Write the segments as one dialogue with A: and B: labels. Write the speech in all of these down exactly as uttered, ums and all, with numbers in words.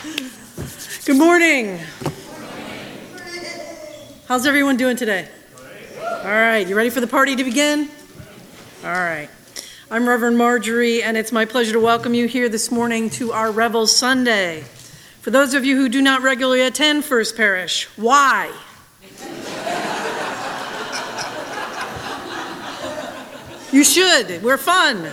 A: Good morning. How's everyone doing today? All right, you ready for the party to begin? All right. I'm Reverend Marjorie, and it's my pleasure to welcome you here this morning to our Revel Sunday. For those of you who do not regularly attend First Parish, why? You should. We're fun.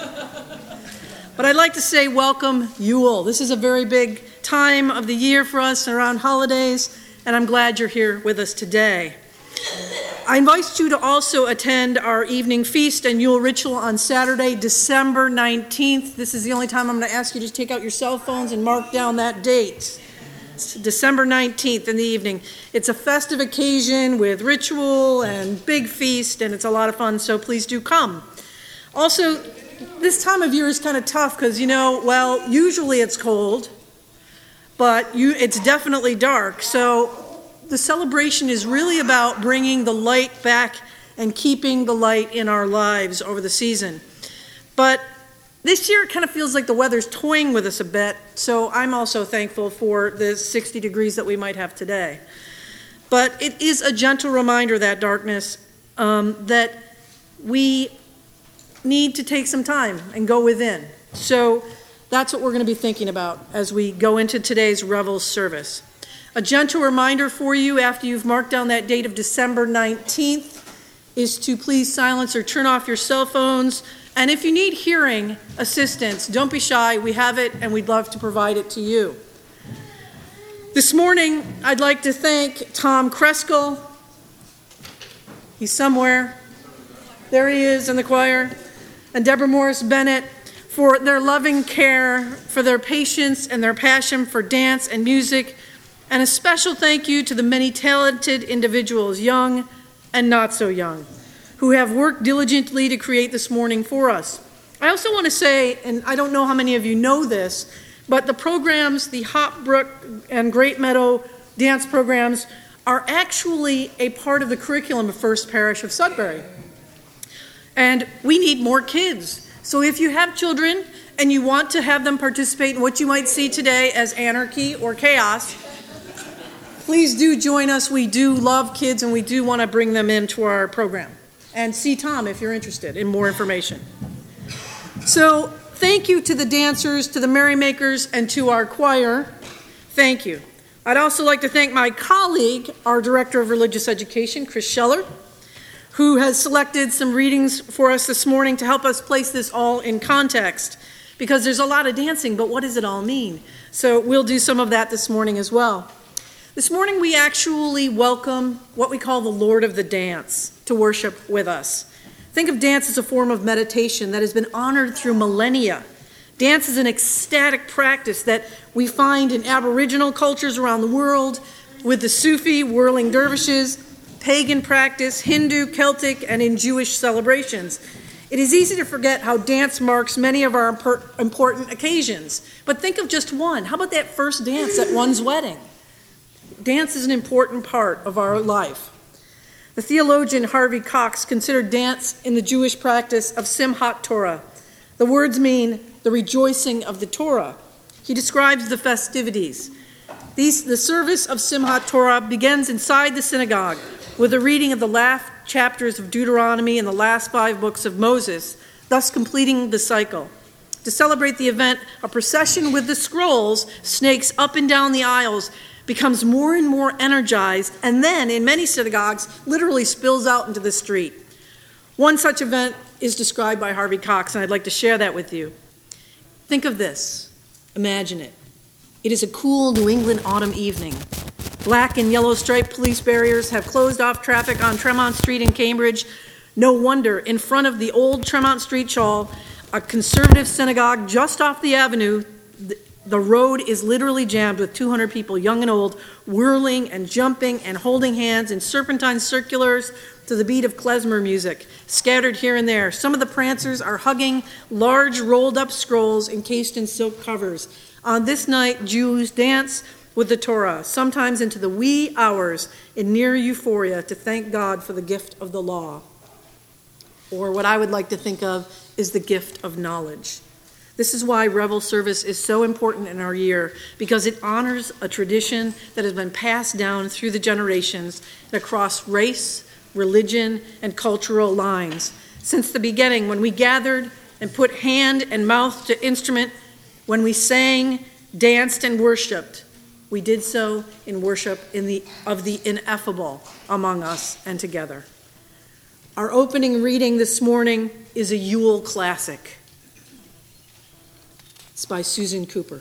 A: But I'd like to say welcome Yule. This is a very big time of the year for us around holidays, and I'm glad you're here with us today. I invite you to also attend our evening feast and Yule ritual on Saturday, December nineteenth. This is the only time I'm going to ask you to take out your cell phones and mark down that date. It's December nineteenth in the evening. It's a festive occasion with ritual and big feast, and it's a lot of fun, so please do come. Also, this time of year is kind of tough because, you know, well, usually it's cold, but you, it's definitely dark. So the celebration is really about bringing the light back and keeping the light in our lives over the season. But this year it kind of feels like the weather's toying with us a bit, so I'm also thankful for the sixty degrees that we might have today. But it is a gentle reminder, that darkness, um, that we need to take some time and go within. So that's what we're going to be thinking about as we go into today's Revel service. A gentle reminder for you after you've marked down that date of December nineteenth is to please silence or turn off your cell phones. And if you need hearing assistance, don't be shy. We have it, and we'd love to provide it to you. This morning, I'd like to thank Tom Kreskel. He's somewhere. There he is in the choir. And Deborah Morris Bennett for their loving care, for their patience and their passion for dance and music. And a special thank you to the many talented individuals, young and not so young, who have worked diligently to create this morning for us. I also want to say, and I don't know how many of you know this, but the programs, the Hopbrook and Great Meadow dance programs, are actually a part of the curriculum of First Parish of Sudbury. And we need more kids. So if you have children and you want to have them participate in what you might see today as anarchy or chaos, please do join us. We do love kids, and we do want to bring them into our program. And see Tom if you're interested in more information. So thank you to the dancers, to the merrymakers, and to our choir. Thank you. I'd also like to thank my colleague, our Director of Religious Education, Chris Scheller, who has selected some readings for us this morning to help us place this all in context, because there's a lot of dancing, but what does it all mean? So we'll do some of that this morning as well. This morning we actually welcome what we call the Lord of the Dance to worship with us. Think of dance as a form of meditation that has been honored through millennia. Dance is an ecstatic practice that we find in Aboriginal cultures around the world, with the Sufi whirling dervishes, pagan practice, Hindu, Celtic, and in Jewish celebrations. It is easy to forget how dance marks many of our important occasions. But think of just one. How about that first dance at one's wedding? Dance is an important part of our life. The theologian Harvey Cox considered dance in the Jewish practice of Simchat Torah. The words mean the rejoicing of the Torah. He describes the festivities. These, the service of Simchat Torah begins inside the synagogue with a reading of the last chapters of Deuteronomy and the last five books of Moses, thus completing the cycle. To celebrate the event, a procession with the scrolls snakes up and down the aisles, becomes more and more energized, and then, in many synagogues, literally spills out into the street. One such event is described by Harvey Cox, and I'd like to share that with you. Think of this. Imagine it. It is a cool New England autumn evening. Black and yellow striped police barriers have closed off traffic on Tremont Street in Cambridge. No wonder, in front of the old Tremont Street Chall, a conservative synagogue just off the avenue, the road is literally jammed with two hundred people, young and old, whirling and jumping and holding hands in serpentine circulars to the beat of klezmer music, scattered here and there. Some of the prancers are hugging large rolled-up scrolls encased in silk covers. On this night, Jews dance with the Torah, sometimes into the wee hours in near euphoria, to thank God for the gift of the law. Or what I would like to think of is the gift of knowledge. This is why Revel service is so important in our year, because it honors a tradition that has been passed down through the generations and across race, religion, and cultural lines. Since the beginning, when we gathered and put hand and mouth to instrument, when we sang, danced, and worshiped, we did so in worship in the, of the ineffable among us and together. Our opening reading this morning is a Yule classic. It's by Susan Cooper.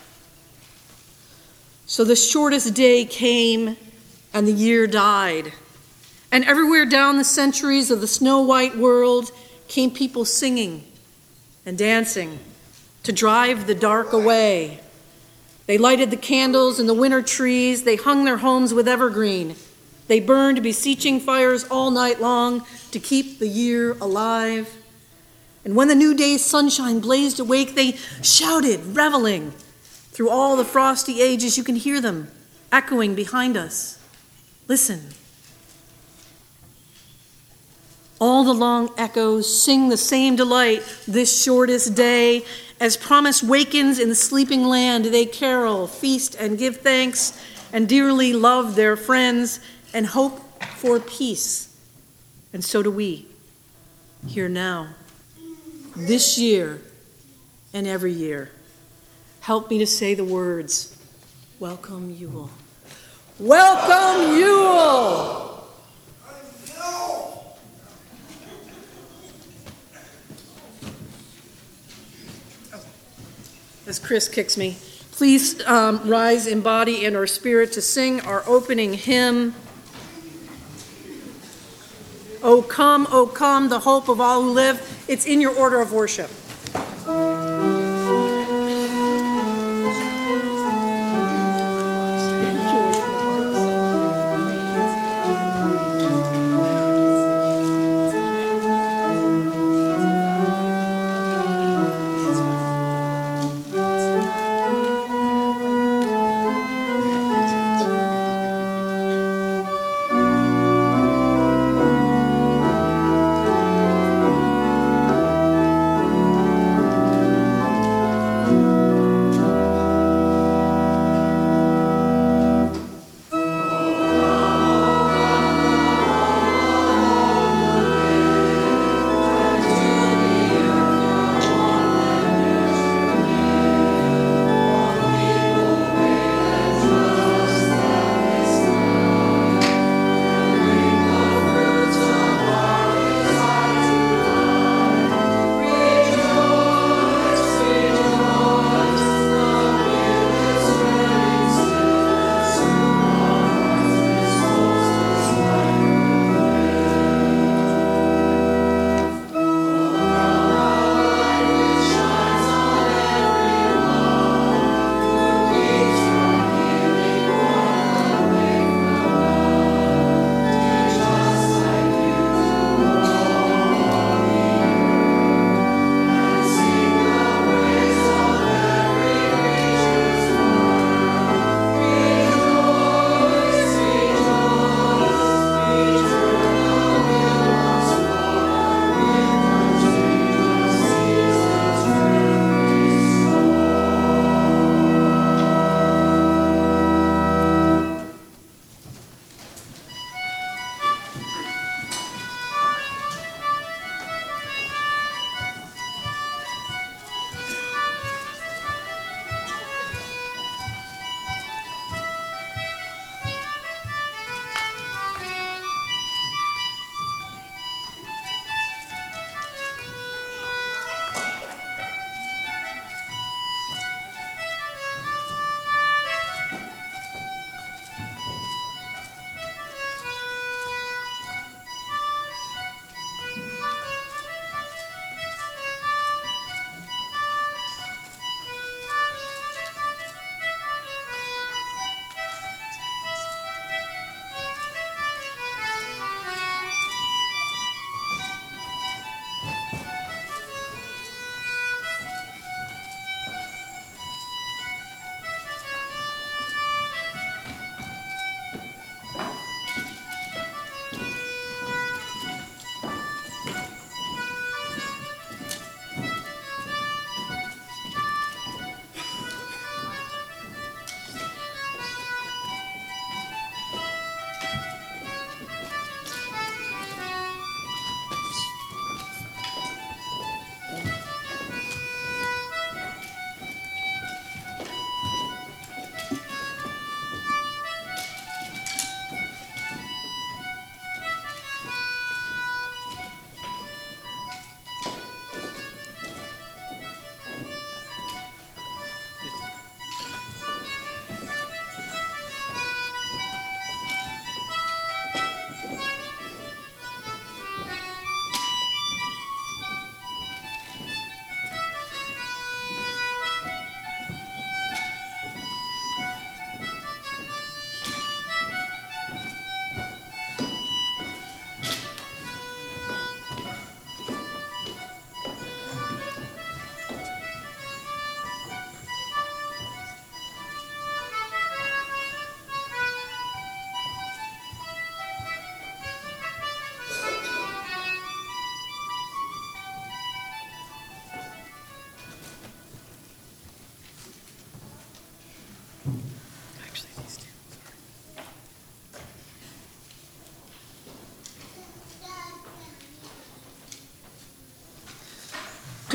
A: So the shortest day came and the year died. And everywhere down the centuries of the snow-white world came people singing and dancing to drive the dark away. They lighted the candles in the winter trees. They hung their homes with evergreen. They burned beseeching fires all night long to keep the year alive. And when the new day's sunshine blazed awake, they shouted, reveling. Through all the frosty ages, you can hear them echoing behind us. Listen. All the long echoes sing the same delight this shortest day. As promise wakens in the sleeping land, they carol, feast, and give thanks, and dearly love their friends and hope for peace. And so do we, here now, this year and every year. Help me to say the words, welcome Yule. Welcome Yule! As Chris kicks me, please um, rise in body and our spirit to sing our opening hymn. O come, O come, the hope of all who live. It's in your order of worship.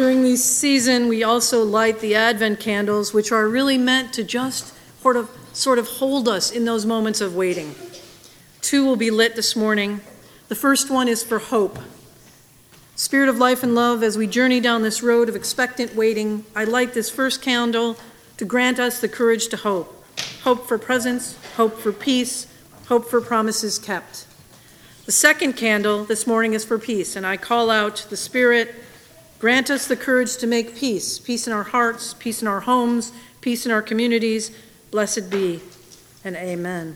A: During this season, we also light the Advent candles, which are really meant to just sort of, sort of hold us in those moments of waiting. Two will be lit this morning. The first one is for hope. Spirit of life and love, as we journey down this road of expectant waiting, I light this first candle to grant us the courage to hope. Hope for presence, hope for peace, hope for promises kept. The second candle this morning is for peace, and I call out the Spirit, grant us the courage to make peace, peace in our hearts, peace in our homes, peace in our communities. Blessed be, and amen.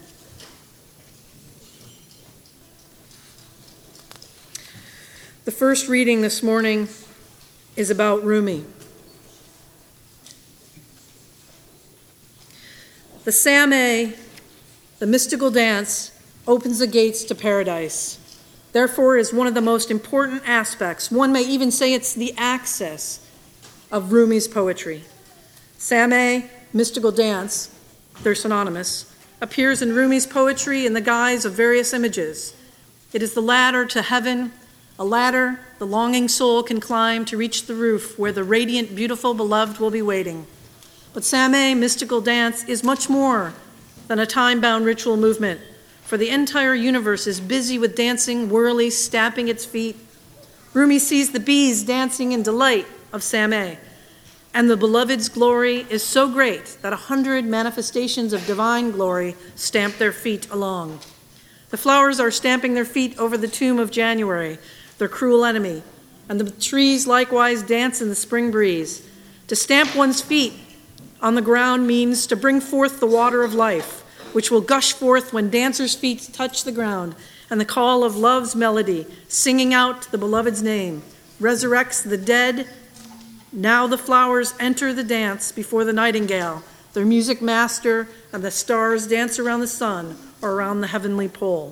A: The first reading this morning is about Rumi. The Samhain, the mystical dance, opens the gates to paradise. Therefore, is one of the most important aspects, one may even say it's the access of Rumi's poetry. Samhain, mystical dance, they're synonymous, appears in Rumi's poetry in the guise of various images. It is the ladder to heaven, a ladder the longing soul can climb to reach the roof where the radiant, beautiful beloved will be waiting. But Samhain, mystical dance, is much more than a time-bound ritual movement, for the entire universe is busy with dancing, whirly, stamping its feet. Rumi sees the bees dancing in delight of Samhain, and the beloved's glory is so great that a hundred manifestations of divine glory stamp their feet along. The flowers are stamping their feet over the tomb of January, their cruel enemy, and the trees likewise dance in the spring breeze. To stamp one's feet on the ground means to bring forth the water of life, which will gush forth when dancers' feet touch the ground, and the call of love's melody, singing out the beloved's name, resurrects the dead. Now the flowers enter the dance before the nightingale, their music master, and the stars dance around the sun or around the heavenly pole.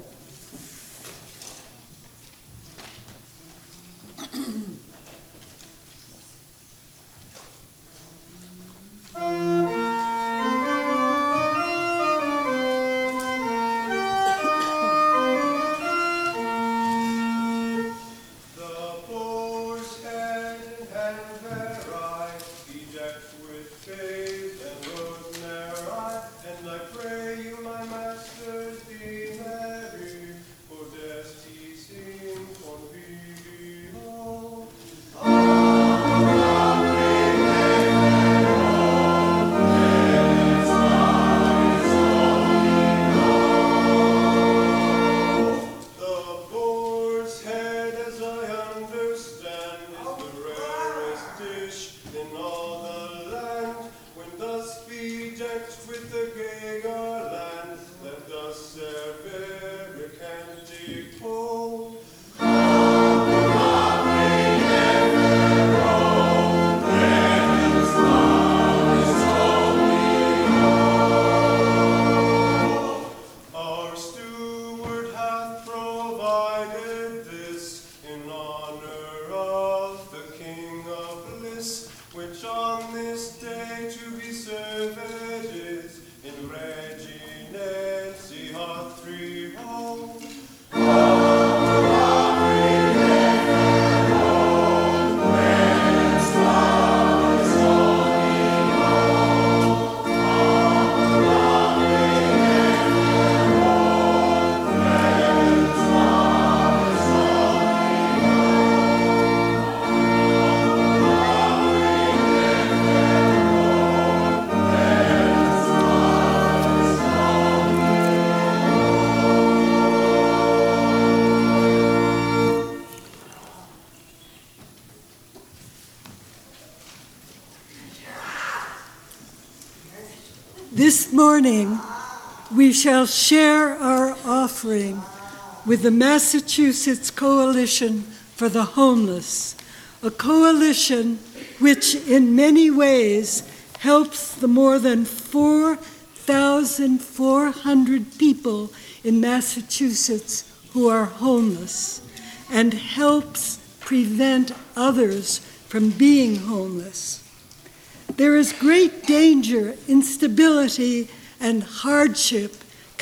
B: This morning, we shall share our offering with the Massachusetts Coalition for the Homeless, a coalition which in many ways helps the more than four thousand four hundred people in Massachusetts who are homeless and helps prevent others from being homeless. There is great danger, instability, and hardship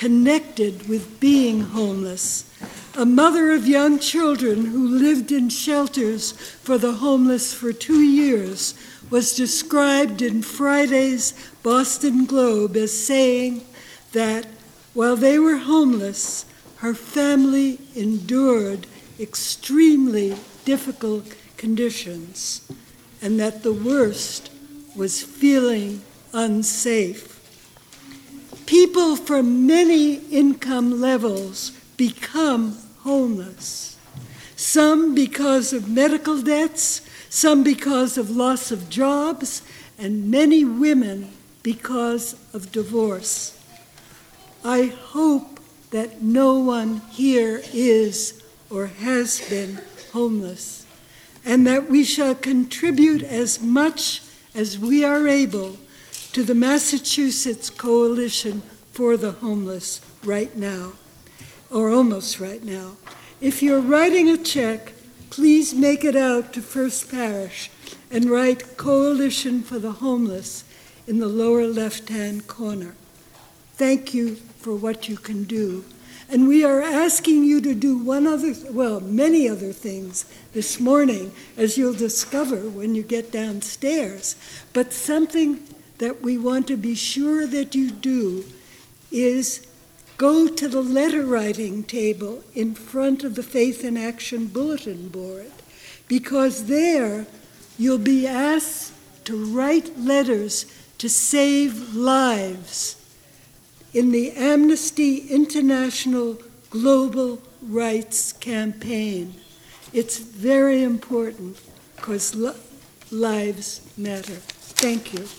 B: connected with being homeless. A mother of young children who lived in shelters for the homeless for two years was described in Friday's Boston Globe as saying that while they were homeless, her family endured extremely difficult conditions, and that the worst was feeling unsafe. People from many income levels become homeless, some because of medical debts, some because of loss of jobs, and many women because of divorce. I hope that no one here is or has been homeless, and that we shall contribute as much as we are able to the Massachusetts Coalition for the Homeless right now, or almost right now. If you're writing a check, please make it out to First Parish and write Coalition for the Homeless in the lower left-hand corner. Thank you for what you can do. And we are asking you to do one other, well, many other things this morning, as you'll discover when you get downstairs. But something that we want to be sure that you do is go to the letter writing table in front of the Faith in Action bulletin board, because there you'll be asked to write letters to save lives in the Amnesty International Global Rights Campaign. It's very important because li- lives matter. Thank you.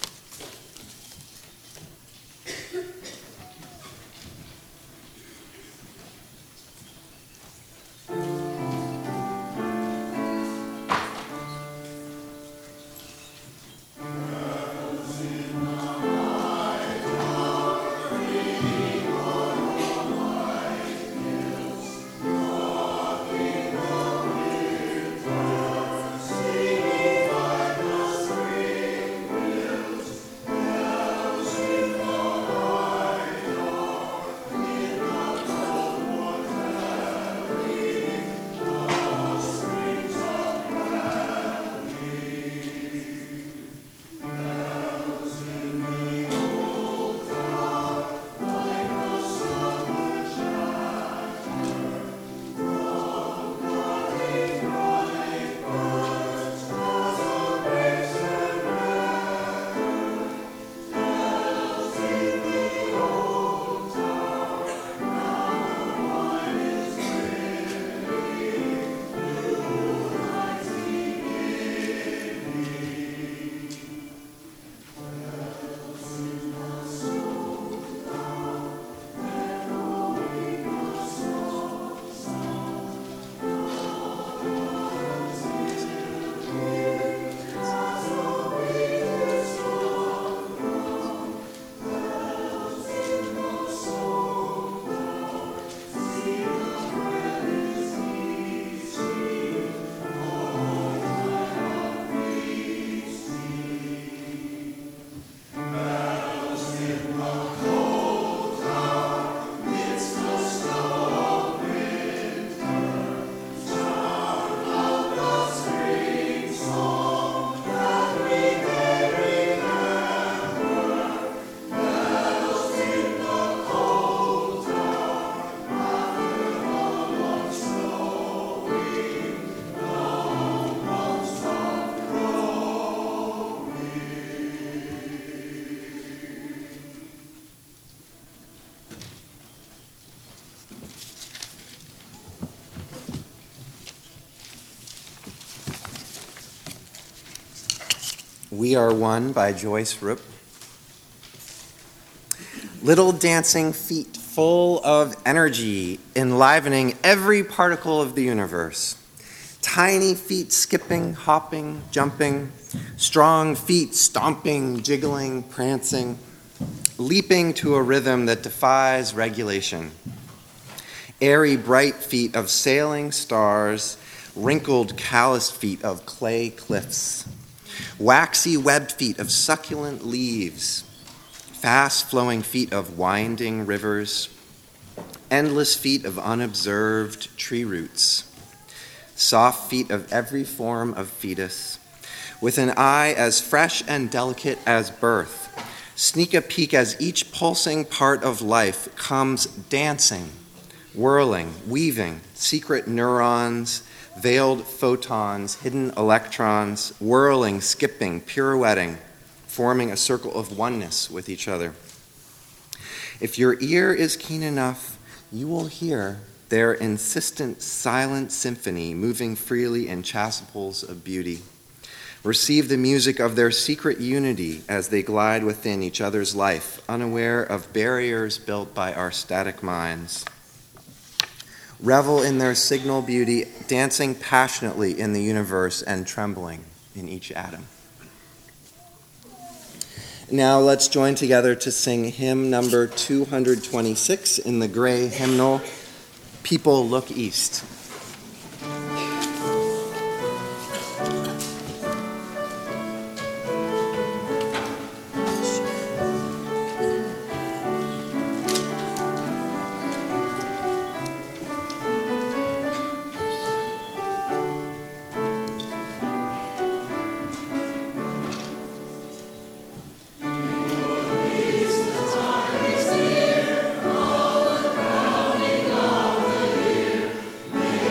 C: We Are One by Joyce Rupp. Little dancing feet full of energy, enlivening every particle of the universe. Tiny feet skipping, hopping, jumping. Strong feet stomping, jiggling, prancing. Leaping to a rhythm that defies regulation. Airy, bright feet of sailing stars. Wrinkled, calloused feet of clay cliffs. Waxy, webbed feet of succulent leaves, fast-flowing feet of winding rivers, endless feet of unobserved tree roots, soft feet of every form of fetus, with an eye as fresh and delicate as birth. Sneak a peek as each pulsing part of life comes dancing, whirling, weaving, secret neurons, veiled photons, hidden electrons, whirling, skipping, pirouetting, forming a circle of oneness with each other. If your ear is keen enough, you will hear their insistent silent symphony moving freely in chasubles of beauty. Receive the music of their secret unity as they glide within each other's life, unaware of barriers built by our static minds. Revel in their signal beauty, dancing passionately in the universe and trembling in each atom. Now let's join together to sing hymn number two hundred twenty-six in the gray hymnal, People Look East.
D: All the crowning of the year.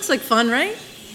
A: Sounds like fun, right?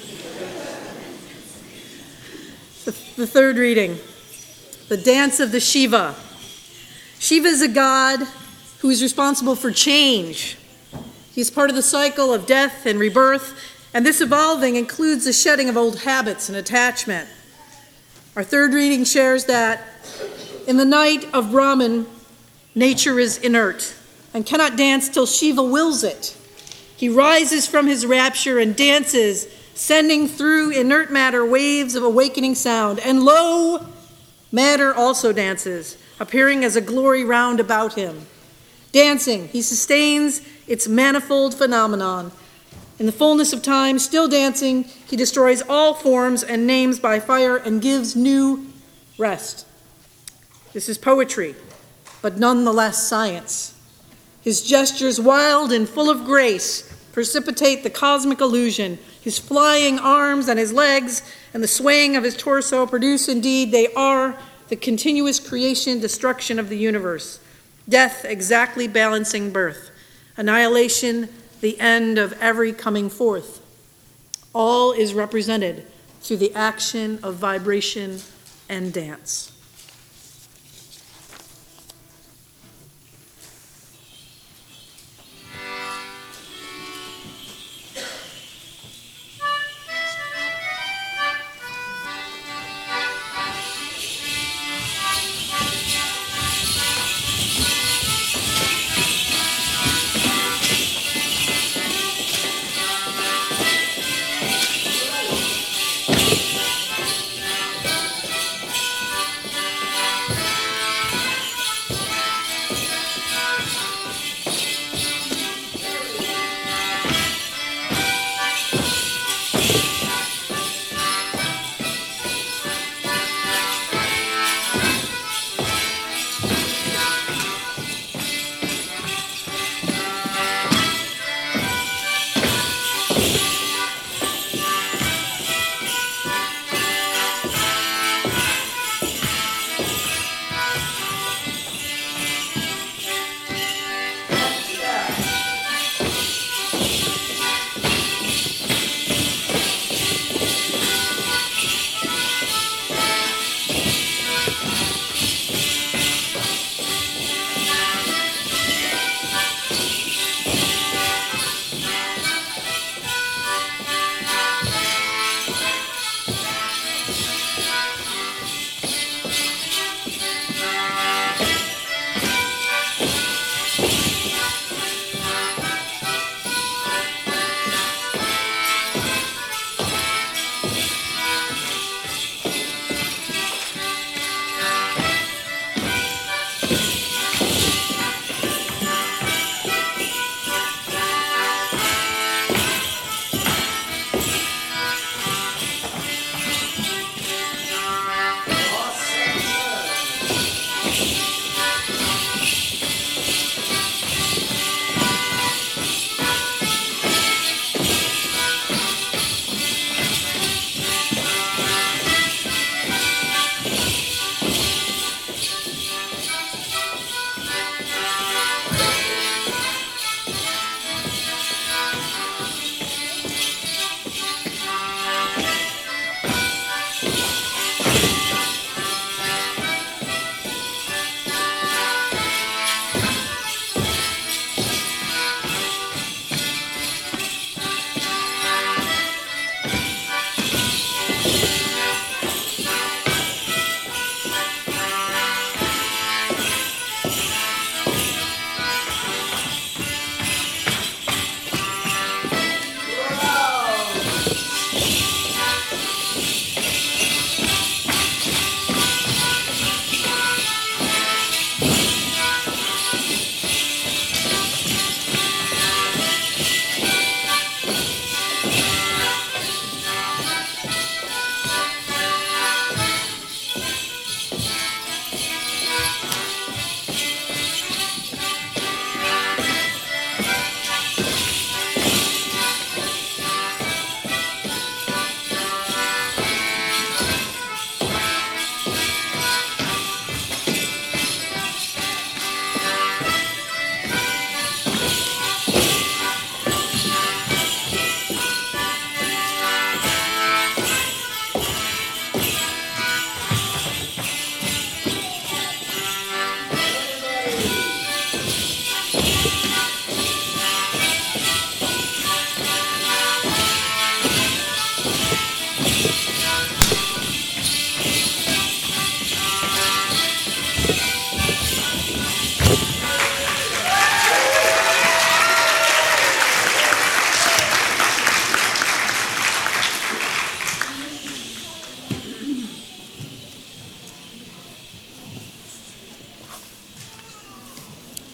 A: The, the third reading, the dance of the Shiva. Shiva is a god who is responsible for change. He's part of the cycle of death and rebirth, and this evolving includes the shedding of old habits and attachment. Our third reading shares that in the night of Brahman, nature is inert and cannot dance till Shiva wills it. He rises from his rapture and dances, sending through inert matter waves of awakening sound. And lo, matter also dances, appearing as a glory round about him. Dancing, he sustains its manifold phenomenon. In the fullness of time, still dancing, he destroys all forms and names by fire and gives new rest. This is poetry, but nonetheless science. His gestures, wild and full of grace, precipitate the cosmic illusion. His flying arms and his legs and the swaying of his torso produce, indeed, they are the continuous creation, destruction of the universe. Death exactly balancing birth. Annihilation, the end of every coming forth. All is represented through the action of vibration and dance.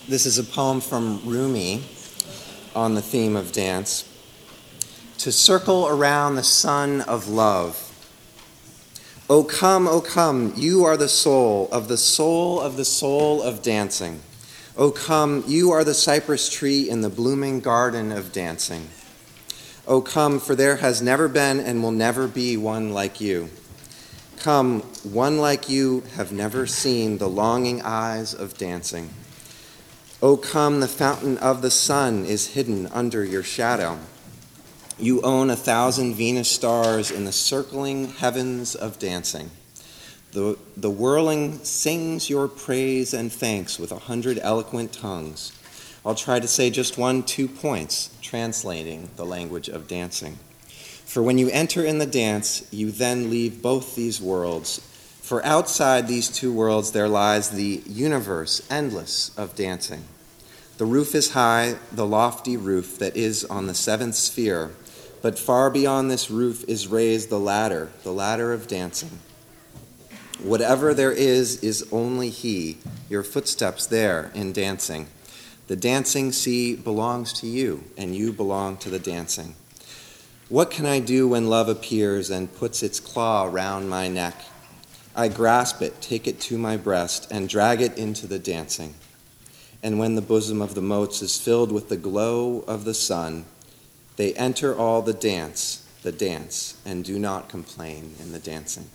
C: This is a poem from Rumi on the theme of dance. To circle around the sun of love. O come, O come, you are the soul of the soul of the soul of dancing. O come, you are the cypress tree in the blooming garden of dancing. O come, for there has never been and will never be one like you. Come, one like you have never seen the longing eyes of dancing. O come, the fountain of the sun is hidden under your shadow. You own a thousand Venus stars in the circling heavens of dancing. The, the whirling sings your praise and thanks with a hundred eloquent tongues. I'll try to say just one, two points, translating the language of dancing. For when you enter in the dance, you then leave both these worlds. For outside these two worlds there lies the universe, endless, of dancing. The roof is high, the lofty roof that is on the seventh sphere, but far beyond this roof is raised the ladder, the ladder of dancing. Whatever there is, is only he, your footsteps there in dancing. The dancing sea belongs to you, and you belong to the dancing. What can I do when love appears and puts its claw round my neck? I grasp it, take it to my breast, and drag it into the dancing. And when the bosom of the motes is filled with the glow of the sun, they enter all the dance, the dance, and do not complain in the dancing.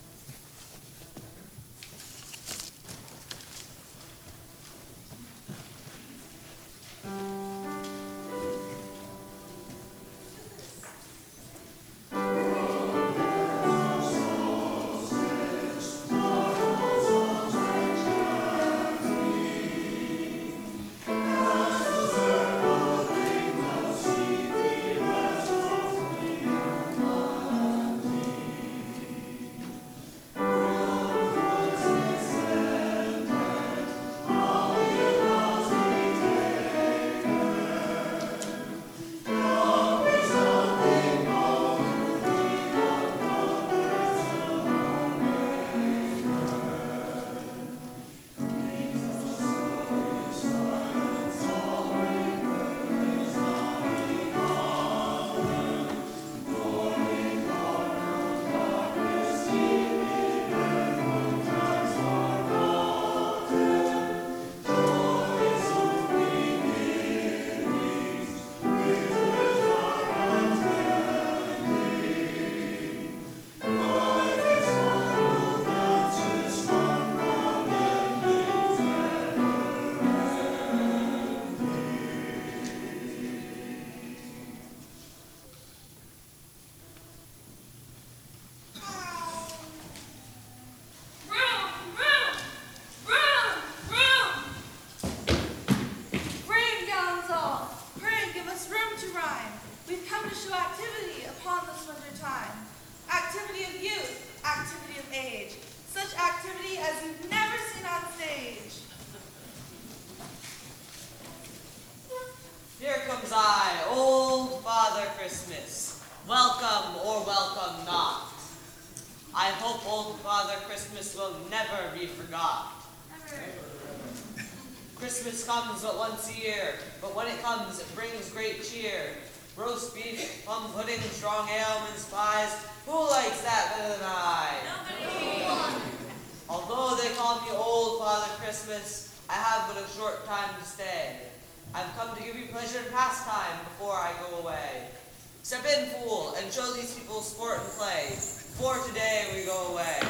D: Christmas comes but once a year, but when it comes, it brings great cheer. Roast beef, plum pudding, strong ale, mince pies. Who likes that better than I? Nobody. Although they call me Old Father Christmas, I have but a short time to stay. I've come to give you pleasure and pastime before I go away. Step in, fool, and show these people sport and play. For today we go away.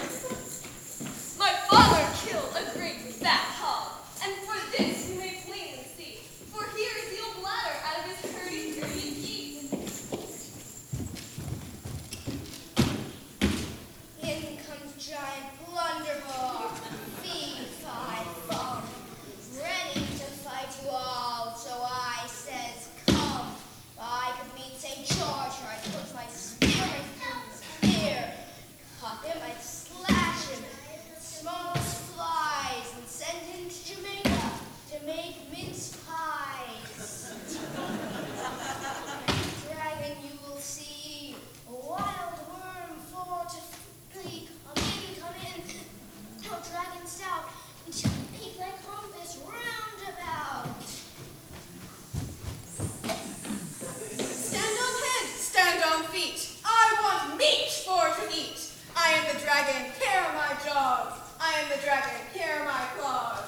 E: My father killed a great fat hog, and for this you may plainly see, for here is the old bladder out of his hurdy-gurdy geese.
F: In comes giant Blunderbore, fee, fi, fum, ready to fight you all, so I says, come. If I could beat Saint George, or I'd put my spear through his ear, cut him, I'd slash him, smoke flies, and send him
G: am the dragon, here are my jaws. I am the dragon, here are my claws.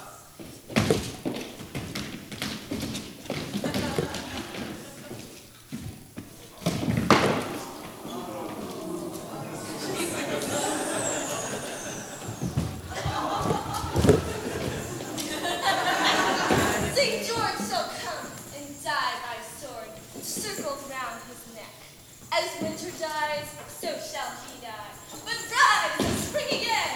E: Saint George shall come and die by sword, circled round his neck. As winter dies, so shall he die. But rise and spring again!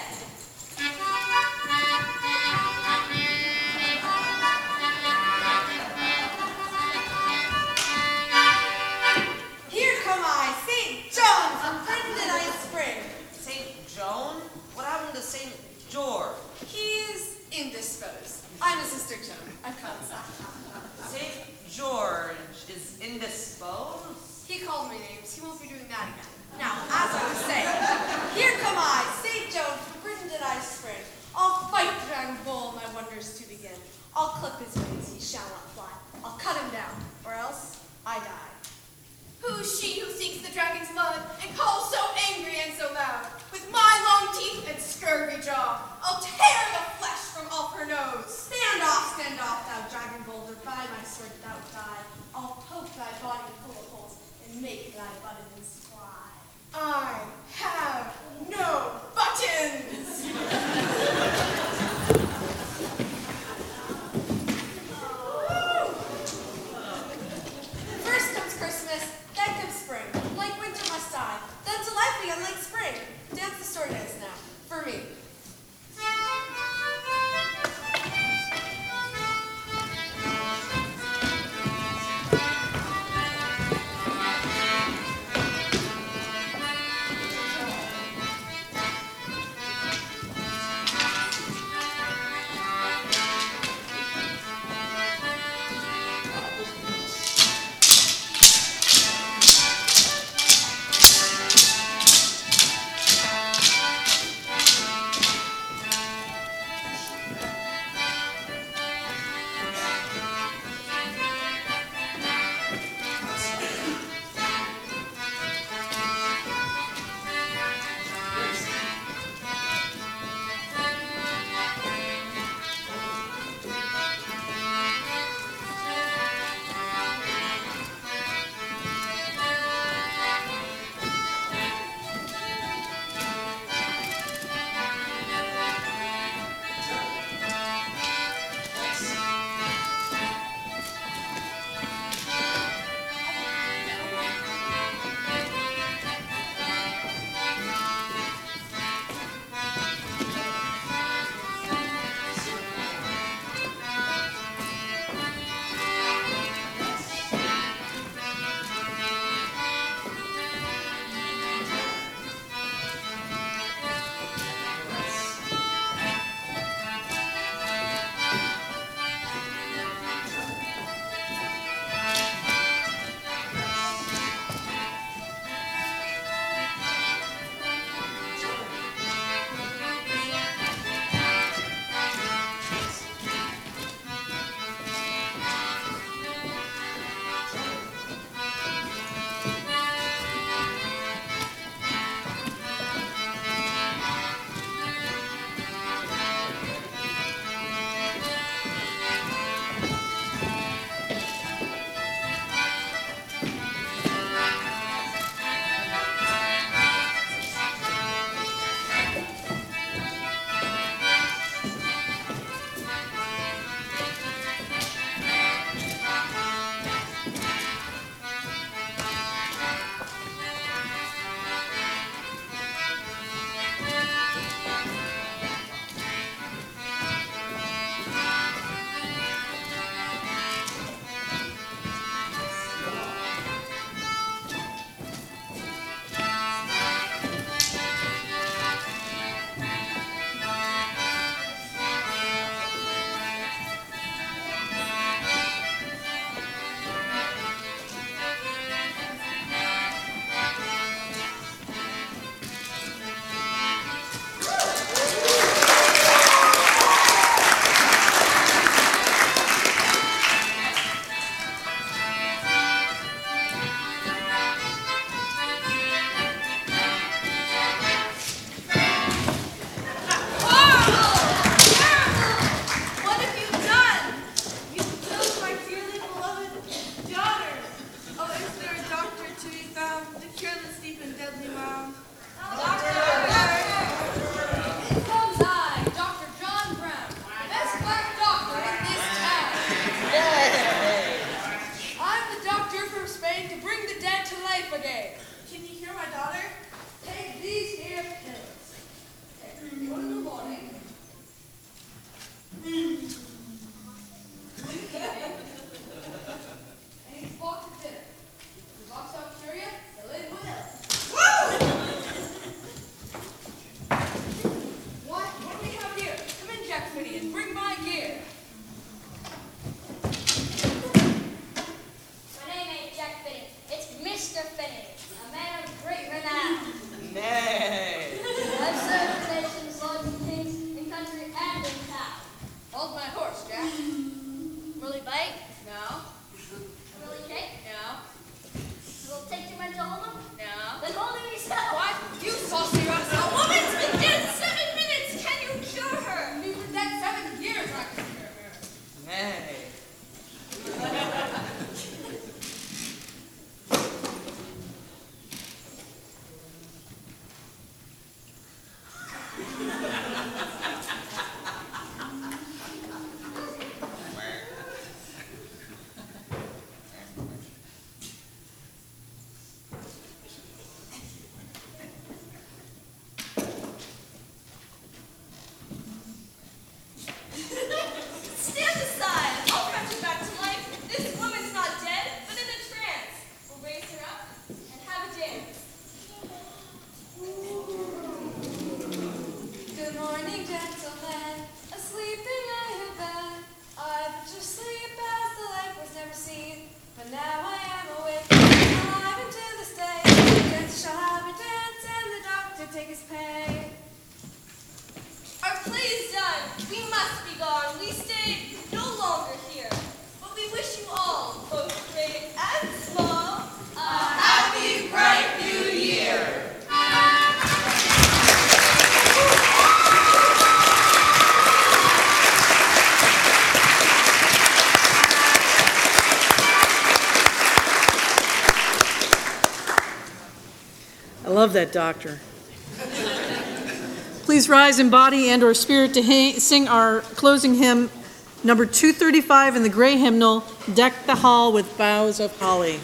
G: Here come I, Saint John, from Britain did I spring.
D: Saint Joan? What happened to Saint George?
G: He's indisposed. I'm his sister Joan. I've called
D: Saint George is indisposed?
G: He called me names. He won't be doing that again. Now, as I was saying, here come I, Saint Joan, from Britain did I spring. I'll fight the dragon bull, my wonders to begin. I'll clip his wings, he shall not fly. I'll cut him down, or else I die.
F: Who's she who seeks the dragon's blood and calls so angry and so loud? With my long teeth and scurvy jaw, I'll tear the flesh from off her nose.
G: Stand off, stand off, thou dragon boulder, by my sword thou die. I'll poke thy body full of holes and make thy buttons fly.
F: I have no buttons.
G: First comes Christmas, then comes spring. Like winter must die, then to life again like spring. Dance the sword dance now, for me.
A: I love that doctor. Please rise in body and or spirit to ha- sing our closing hymn, number two thirty-five in the gray hymnal, Deck the Hall with Boughs of Holly.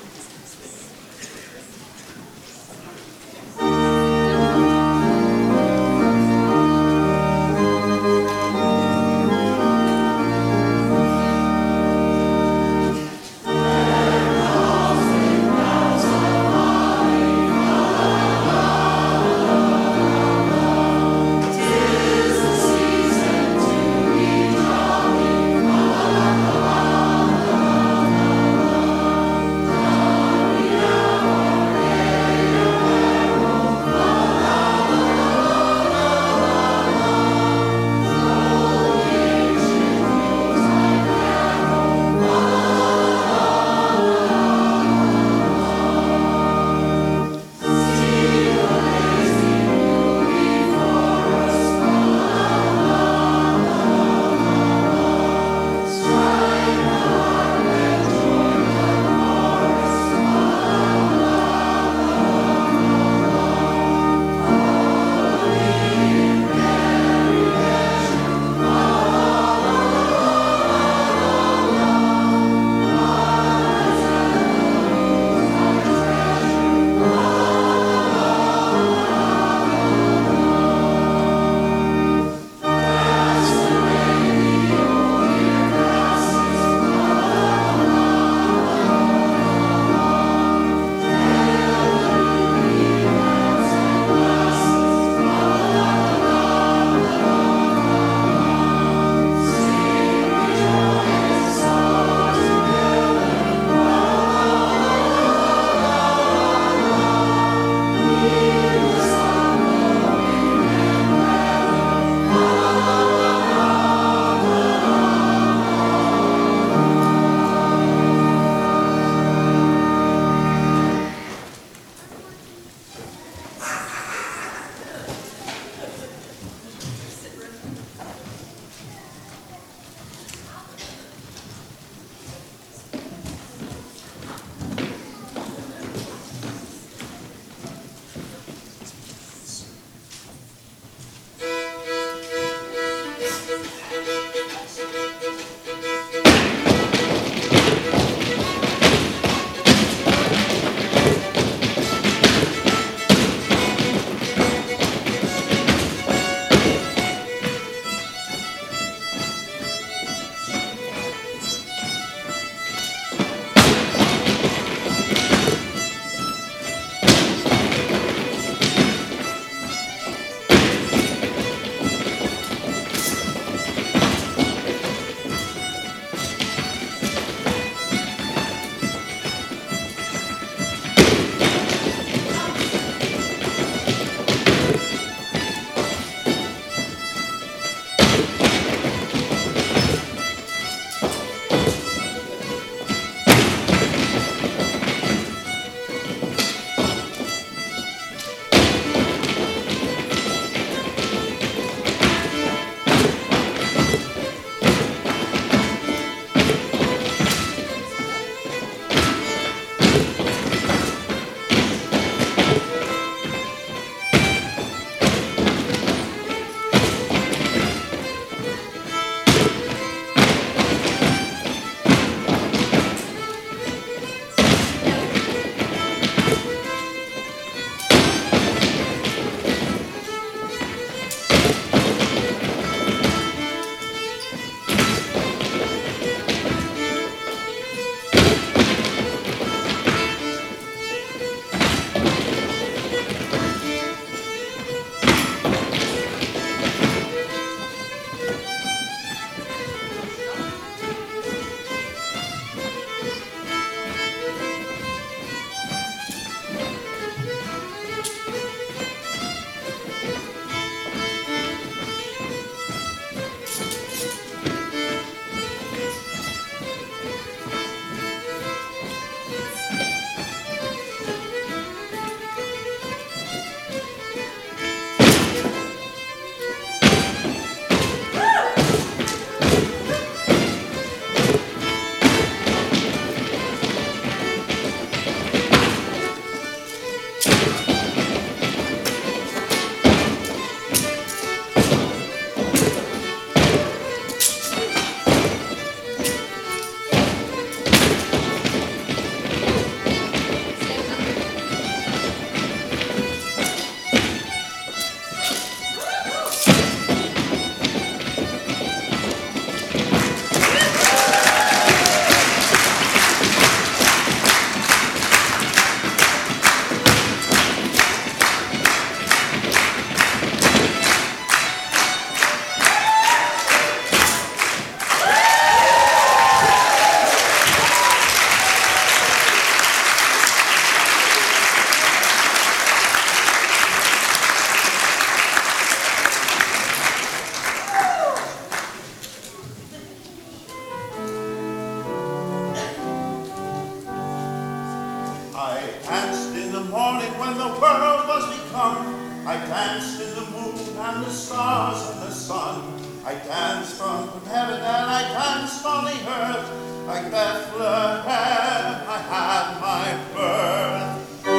H: when the world was become. I danced in the moon and the stars and the sun. I danced from heaven and I danced on the earth. Like Bethlehem, I had my birth.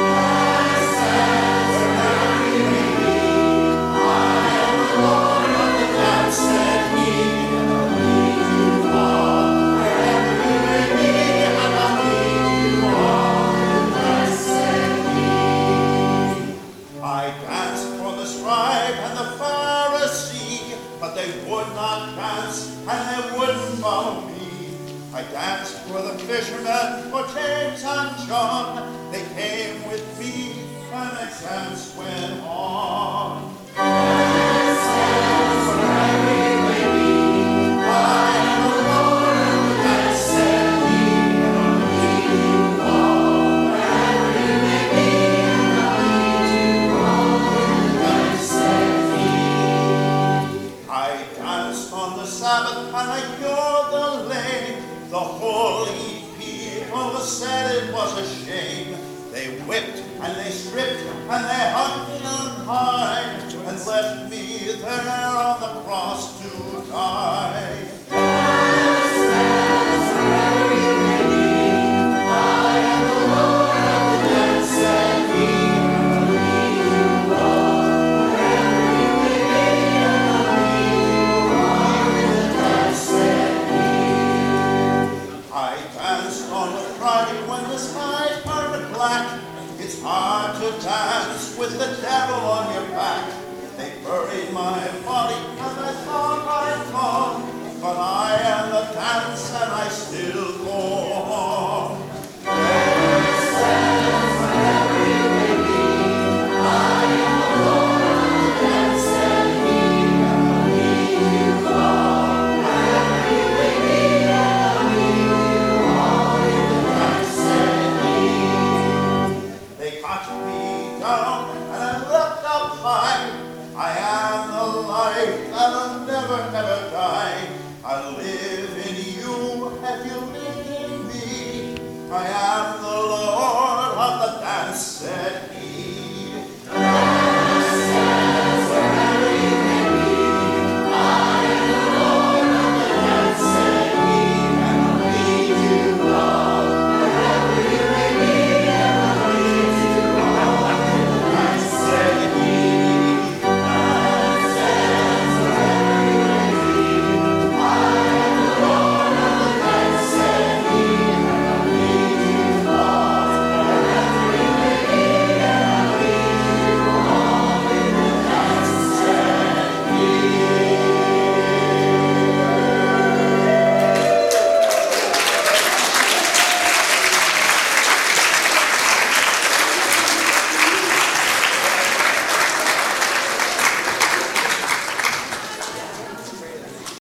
H: And they wouldn't follow me. I danced for the fishermen, for James and John. They came with me, and the dance went on. Dances for every lady. I am the Lord of the dance, said he, and I'll lead you all. Wherever you may be, and I'll lead you all. Dance, said he. I danced on the Sabbath, and I cured the lame. The holy people said it was a shame. They whipped and they stripped and they hung me on high and left me there on the cross to die. Dance, dance, wherever you may be. I am the Lord of the dance, said he. I'll lead you all. Wherever you may be, I'll lead you all. Dance, said he. I danced on a Friday when the sky turned black. It's hard to dance with the devil on your back. They buried my body and I thought I'd gone. But I am the dance and I still go on. Dance, dance, wherever you may be. I am the Lord of the dance, said he. I'll lead you all. Wherever you may be, I'll lead you all. Dance, said he. They cut me down and I looked up high. I am the light that'll never, never die. I live in you and you live in me. I am the Lord of the dance, said he.